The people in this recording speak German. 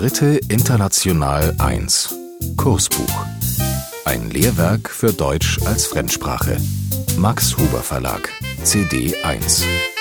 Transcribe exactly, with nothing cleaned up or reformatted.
Dritte International eins Kursbuch. Ein Lehrwerk für Deutsch als Fremdsprache. Max Huber Verlag, C D eins.